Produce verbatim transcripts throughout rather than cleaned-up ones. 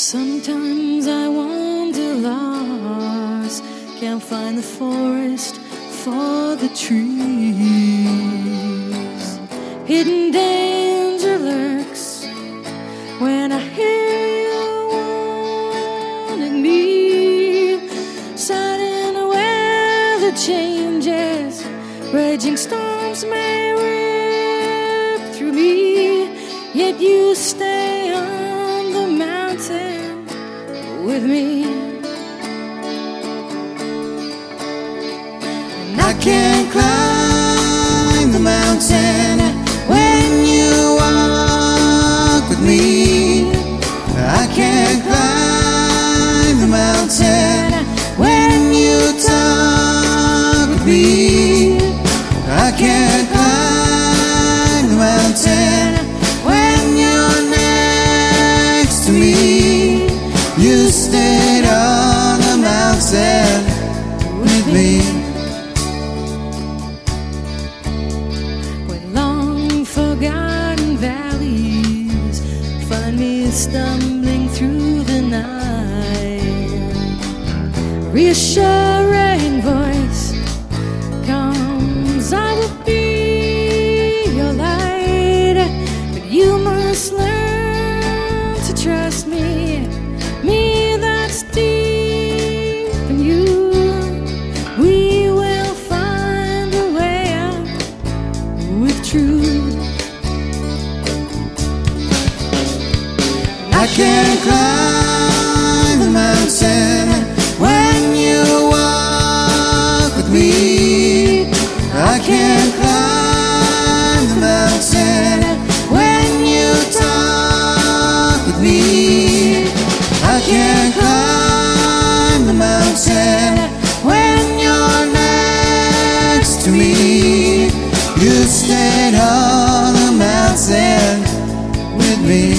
Sometimes I wander lost, can't find the forest for the trees. Hidden danger lurks when I hear you warning me. Sudden weather changes, raging storms may rip through me, yet you stay on the mountain with me. And I can't climb the mountain when you walk with me. I can't climb the mountain when you talk with me. I can't climb the mountain when you're next to me. You stayed on the mountain with me. When long forgotten valleys find me stumbling through the night, reassuring voice comes, I will be your light. But you must learn to trust me, me that's deep in you. We will find a way out with truth. I can't climb the mountain when you walk with me. I can't climb the mountain when you talk with me. I can't climb the mountain when you're next to me. You stayed on the mountain with me.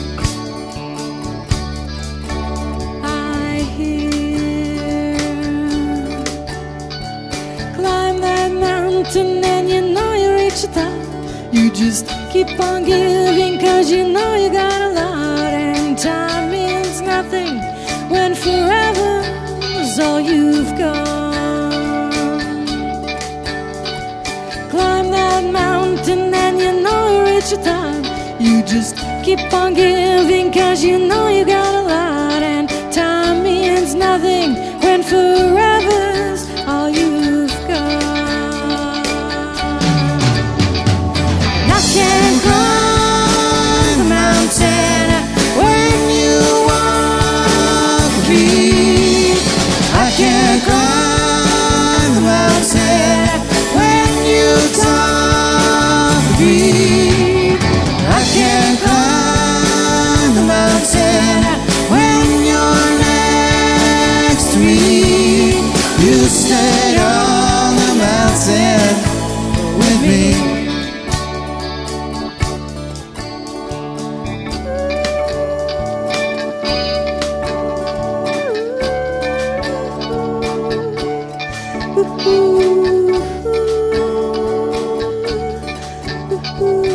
I hear, climb that mountain and you know you reach the top. You just keep on giving cause you know you got a lot. And time means nothing when forever is all you've got. Climb that mountain and you know you reach the top. You just keep on giving cause you know you got a lot. And time means nothing when forever's all you've got. And I can't climb the mountain when you walk with me. I can't climb the mountain when you talk with me. I can't climb the mountain when you're next to me. You stayed on the mountain with me. Ooh, ooh, ooh, ooh.